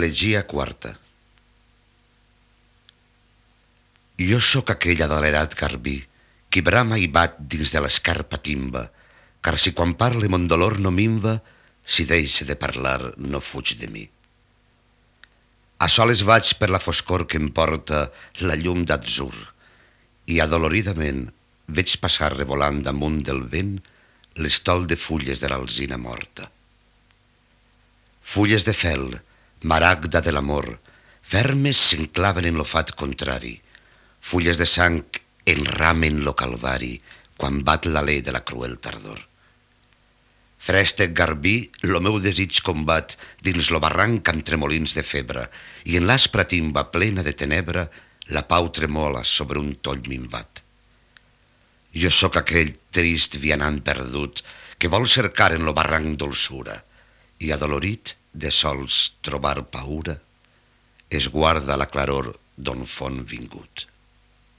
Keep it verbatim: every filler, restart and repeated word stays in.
Elegia quarta. Jo sóc aquell adelerat garbí qui brama i bat dins de l'escarpa timba, car si quan parle mon dolor no minva, si deixa de parlar no fuig de mi. A soles vaig per la foscor que em porta la llum d'atzur i adoloridament veig passar revolant damunt del vent l'estol de fulles de l'alzina morta. Fulles de fel, maragda de l'amor, fermes s'enclaven en lo fat contrari. Fulles de sang enramen lo calvari quan bat l'alè de la cruel tardor. Frèstec garbí, lo meu desig combat dins lo barranc amb tremolins de febre i en l'aspra timba plena de tenebra la pau tremola sobre un toll minvat. Jo sóc aquell trist vianant perdut que vol cercar en lo barranc dolçura i adolorit de sols trobar paura es guarda la claror d'on fon vingut.